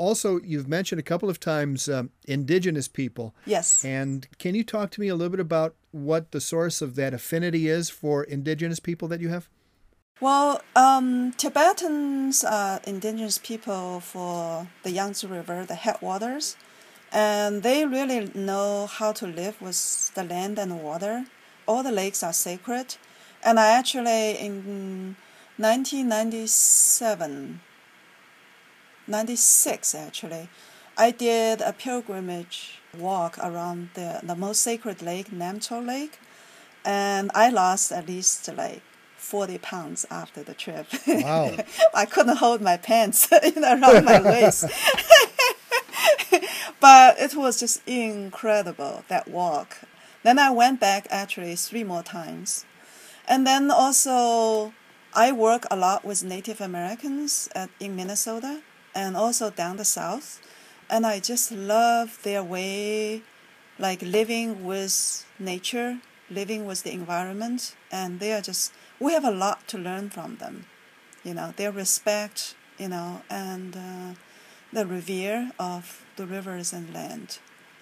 also, you've mentioned a couple of times indigenous people. Yes. And can you talk to me a little bit about what the source of that affinity is for indigenous people that you have? Well, Tibetans are indigenous people for the Yangtze River, the headwaters, and they really know how to live with the land and water. All the lakes are sacred. And I actually, in 1997, 96 actually, I did a pilgrimage walk around the most sacred lake, Namcho Lake, and I lost at least like 40 pounds after the trip. Wow. I couldn't hold my pants around my waist. But it was just incredible, that walk. Then I went back actually 3 more times. And then also, I work a lot with Native Americans in Minnesota and also down the south. And I just love their way, like living with nature, living with the environment. And they are just, we have a lot to learn from them. Their respect, and the revere of the rivers and land.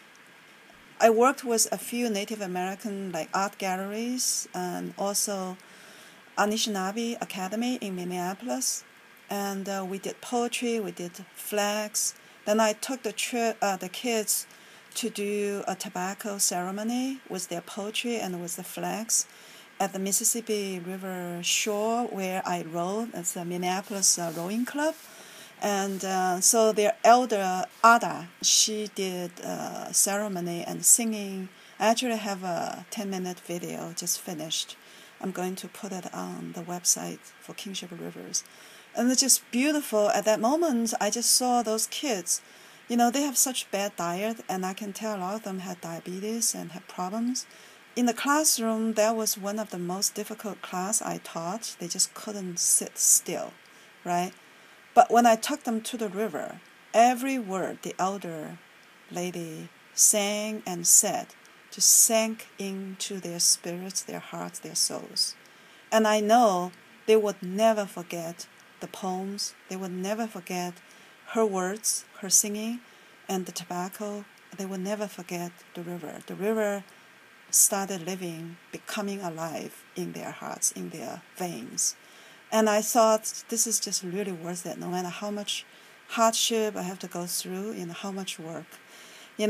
I worked with a few Native American art galleries and also Anishinaabe Academy in Minneapolis, and we did poetry, we did flags. Then I took the kids to do a tobacco ceremony with their poetry and with the flags at the Mississippi River shore where I rowed. It's the Minneapolis Rowing Club. And so their elder, Ada, she did ceremony and singing. I actually have a 10-minute video just finished. I'm going to put it on the website for Kingship Rivers. And it's just beautiful. At that moment, I just saw those kids. They have such bad diet, and I can tell a lot of them had diabetes and had problems. In the classroom, that was one of the most difficult class I taught. They just couldn't sit still, right? But when I took them to the river, every word the elder lady sang and said just sank into their spirits, their hearts, their souls. And I know they would never forget the poems. They would never forget her words, her singing, and the tobacco. They would never forget the river. The river started living, becoming alive in their hearts, in their veins. And I thought, this is just really worth it, no matter how much hardship I have to go through, how much work. We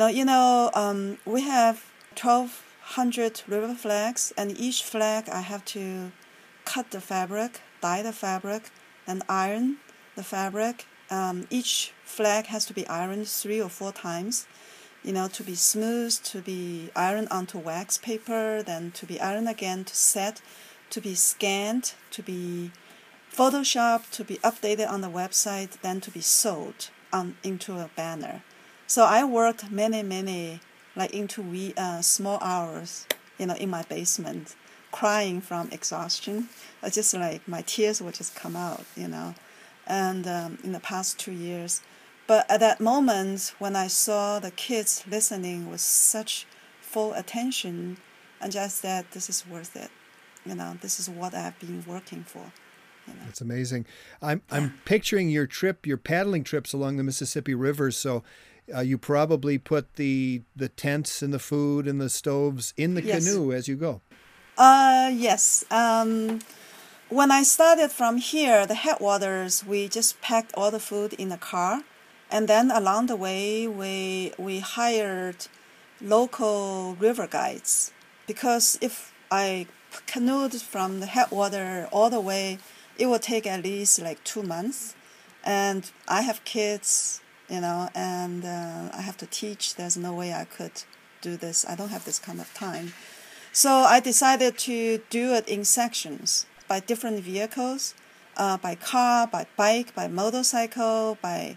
have 1,200 river flags, and each flag I have to cut the fabric, dye the fabric, and iron the fabric. Each flag has to be ironed 3 or 4 times, to be smooth, to be ironed onto wax paper, then to be ironed again to set, to be scanned, to be Photoshopped, to be updated on the website, then to be sold into a banner. So I worked many, into small hours, in my basement, crying from exhaustion. Just like my tears would just come out, And in the past 2 years. But at that moment, when I saw the kids listening with such full attention, I just said, this is worth it. This is what I've been working for. That's amazing. I'm picturing your paddling trips along the Mississippi River. So you probably put the tents and the food and the stoves in the canoe as you go. Yes. When I started from here, the headwaters, we just packed all the food in the car. And then along the way, we hired local river guides. Because if I canoed from the headwater all the way, it will take at least 2 months. And I have kids, and I have to teach. There's no way I could do this. I don't have this kind of time. So I decided to do it in sections by different vehicles, by car, by bike, by motorcycle, by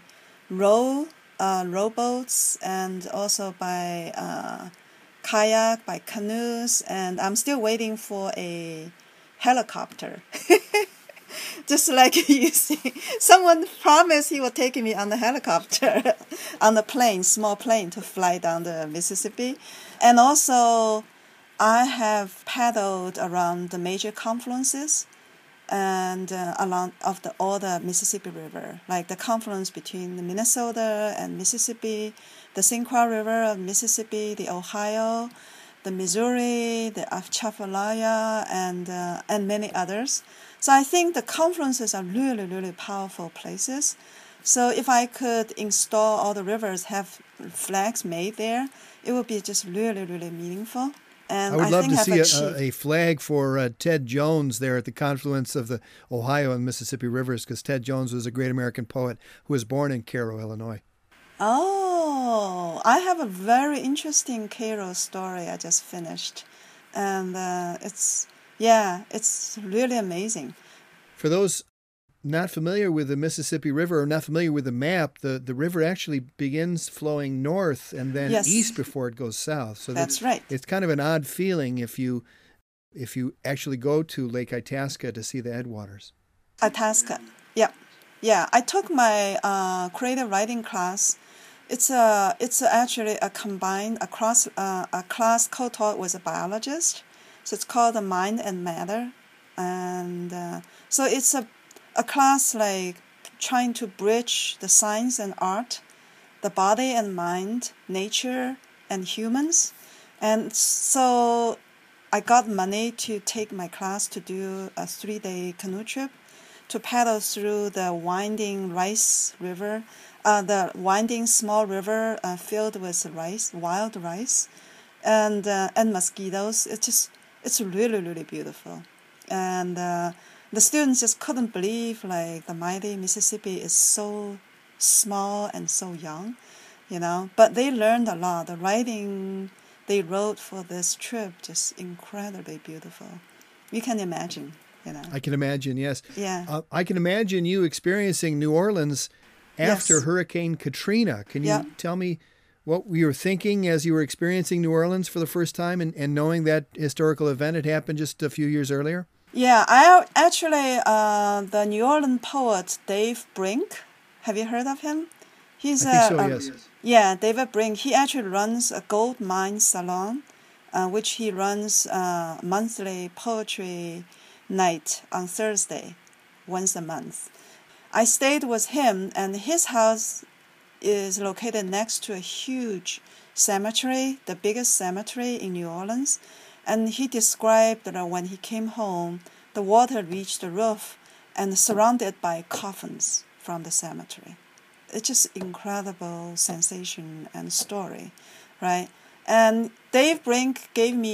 rowboats, and also by kayak, by canoes. And I'm still waiting for a helicopter. Just like you see, someone promised he would take me on the helicopter, on the plane, small plane, to fly down the Mississippi. And also, I have paddled around the major confluences and along of all the Mississippi River, like the confluence between the Minnesota and Mississippi, the St. Croix River of Mississippi, the Ohio, the Missouri, the Atchafalaya, and many others. So I think the confluences are really, really powerful places. So if I could install all the rivers, have flags made there, it would be just really, really meaningful. And I would love think to see a flag for Ted Jones there at the confluence of the Ohio and Mississippi rivers, because Ted Jones was a great American poet who was born in Cairo, Illinois. Oh, I have a very interesting Cairo story I just finished. And it's really amazing. For those not familiar with the Mississippi River or not familiar with the map, the river actually begins flowing north and then east before it goes south. So that's right. It's kind of an odd feeling if you actually go to Lake Itasca to see the headwaters. Itasca, yeah. I took my creative writing class. It's actually a class co-taught with a biologist. So it's called the Mind and Matter, and so it's a class like trying to bridge the science and art, the body and mind, nature and humans. And so I got money to take my class to do a 3-day canoe trip to paddle through the winding rice river, the winding small river filled with rice, wild rice, and mosquitoes. It's really, really beautiful. And the students just couldn't believe like the mighty Mississippi is so small and so young, But they learned a lot. The writing they wrote for this trip just incredibly beautiful. You can imagine, I can imagine, yes. Yeah. I can imagine you experiencing New Orleans after Hurricane Katrina. Can you tell me what you were thinking as you were experiencing New Orleans for the first time and knowing that historical event had happened just a few years earlier? Yeah, I actually, the New Orleans poet Dave Brink, have you heard of him? I think so, yes. Yeah, David Brink. He actually runs a gold mine salon, which he runs monthly poetry night on Thursday, once a month. I stayed with him, and his house is located next to a huge cemetery, the biggest cemetery in New Orleans. And he described that when he came home, the water reached the roof and surrounded by coffins from the cemetery. It's just incredible sensation and story, right? And Dave Brink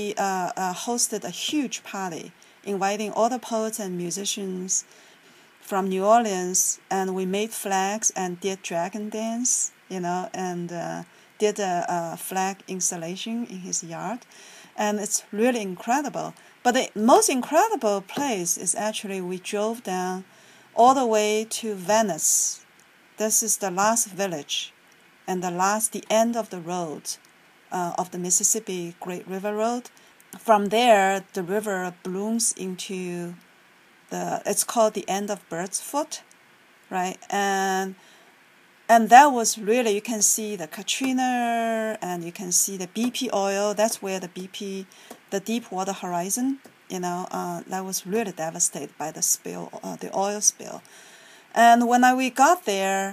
hosted a huge party, inviting all the poets and musicians from New Orleans, and we made flags and did dragon dance, and did a flag installation in his yard. And it's really incredible. But the most incredible place is actually we drove down all the way to Venice. This is the last village and the end of the road of the Mississippi Great River Road. From there, the river blooms into it's called the end of Bird's Foot, right? And that was really, you can see the Katrina and you can see the BP oil. That's where the Deepwater Horizon, that was really devastated by the spill, the oil spill. And when we got there,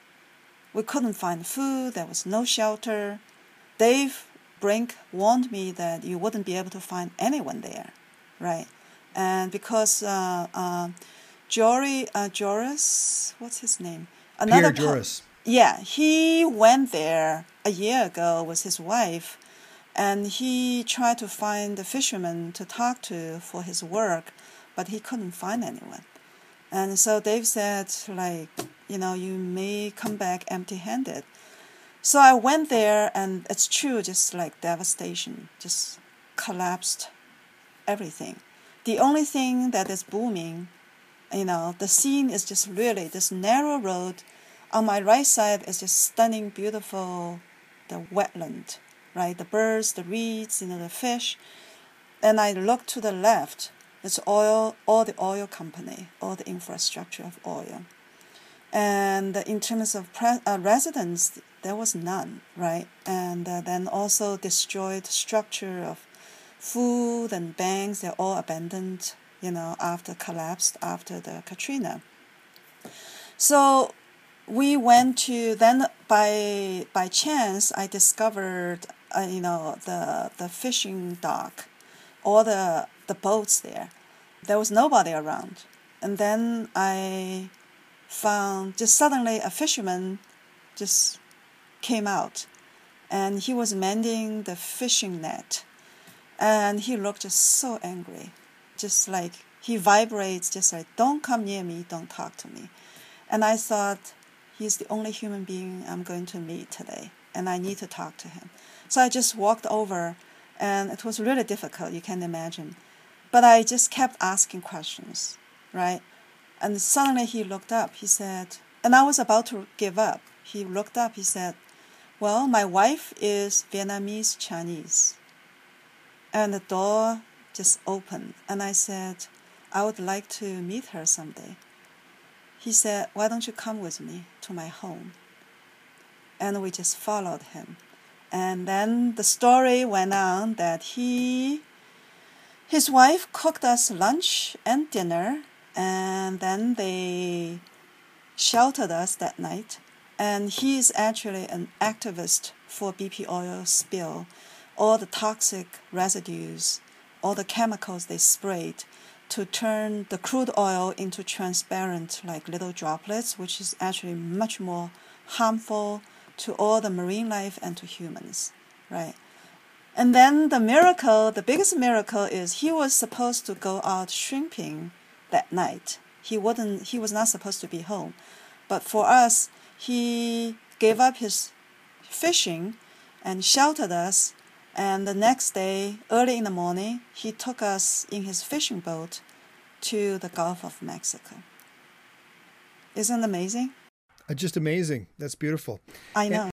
we couldn't find food. There was no shelter. Dave Brink warned me that you wouldn't be able to find anyone there, right? And because Joris, what's his name? Pierre Joris. Yeah, he went there a year ago with his wife, and he tried to find a fisherman to talk to for his work, but he couldn't find anyone. And so Dave said, you may come back empty-handed. So I went there, and it's true, just like devastation, just collapsed everything. The only thing that is booming, the scene is just really this narrow road. On my right side is just stunning, beautiful, the wetland, right? The birds, the reeds, the fish. And I look to the left, it's oil, all the oil company, all the infrastructure of oil. And in terms of residents, there was none, right? And then also destroyed structure of food and banks, they're all abandoned, after collapsed after the Katrina. So we went to, then by chance I discovered the fishing dock, all the boats there. There was nobody around. And then I found, just suddenly a fisherman just came out, and he was mending the fishing net, and he looked just so angry, just like he vibrates, just like, don't come near me, don't talk to me. And I thought, he's the only human being I'm going to meet today, and I need to talk to him. So I just walked over, and it was really difficult, you can imagine. But I just kept asking questions, right? And suddenly he looked up, he said, and I was about to give up. He looked up, he said, well, my wife is Vietnamese Chinese. And the door just opened, and I said, I would like to meet her someday. He said, why don't you come with me to my home? And we just followed him. And then the story went on that his wife cooked us lunch and dinner, and then they sheltered us that night. And he is actually an activist for BP oil spill, all the toxic residues, all the chemicals they sprayed to turn the crude oil into transparent, like little droplets, which is actually much more harmful to all the marine life and to humans, right? And then the biggest miracle is he was supposed to go out shrimping that night. He was not supposed to be home. But for us, he gave up his fishing and sheltered us. And the next day, early in the morning, he took us in his fishing boat to the Gulf of Mexico. Isn't it amazing? Just amazing. That's beautiful. I know.